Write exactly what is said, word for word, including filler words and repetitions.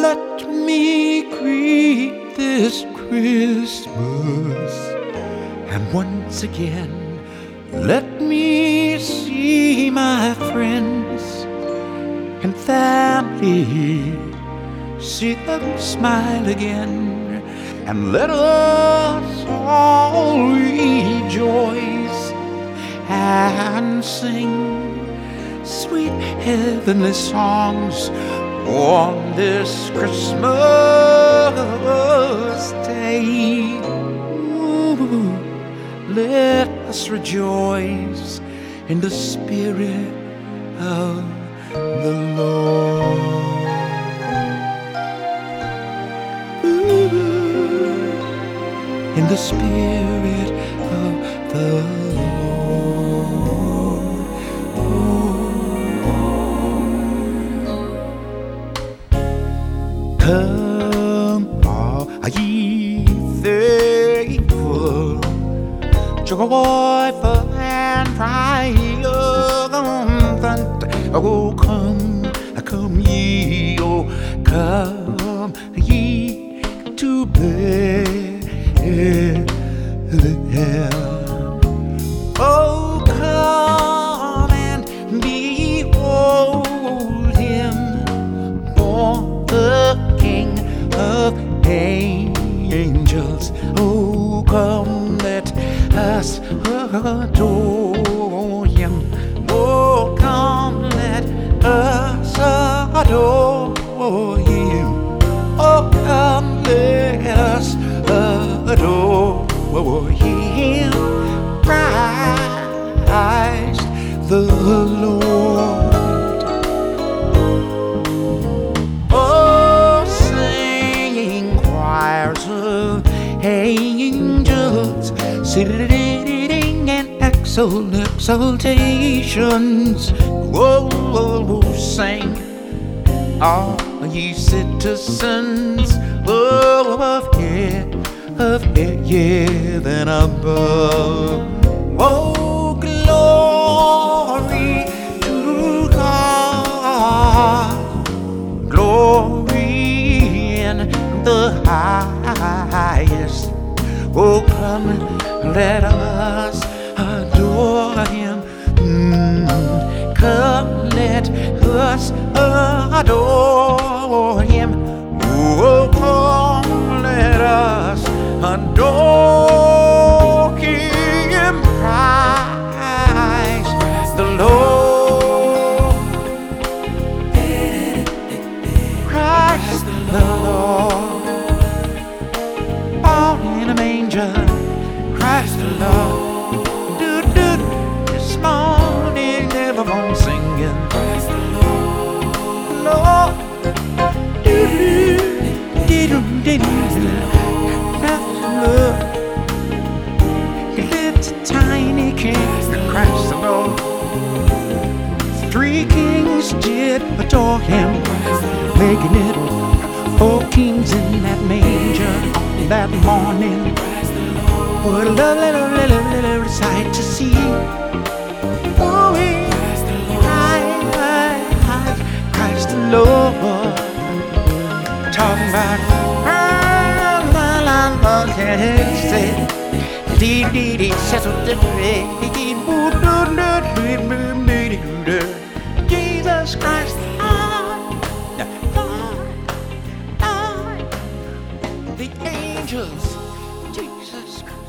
Let me greet this Christmas, and once again let me see my friends and family, see them smile again, and let us all rejoice and sing sweet heavenly songs on this Christmas day. Ooh, let us rejoice in the Spirit of the Lord. Ooh, in the Spirit of the Lord. Ooh. Come, all ye faithful, joyful and triumphant. Oh, come, come ye, oh, come ye to Bethlehem. Oh, come and behold him, born the King of angels. Oh, come, let us adore him. Oh, come, let us adore him. Oh, come, let us adore him. Christ the Lord. Oh, singing choirs of angels, sitting in exaltations. Whoa, whoa, whoa, sing, all ye citizens of heaven, of heaven above. Oh, glory to God, glory in the highest. Oh, come, let us adore him. Mm, come, let us adore him. Oh, come, let us adore him. Christ the Lord. Christ the Lord. Born in a manger. Christ the Lord. Do, do, this morning everyone singing Christ the Lord. Lord. Do, do, do, do, do. Christ the Lord. It's a tiny king, Christ the Lord. Three kings did adore him, making it four kings in that manger that morning. What a lovely, lovely, lovely, lovely sight to see. Oh, Christ the Lord, Christ the Lord. Talking about dee dee dee, settle the Jesus Christ, the Lord, Lord, the angels, Jesus Christ.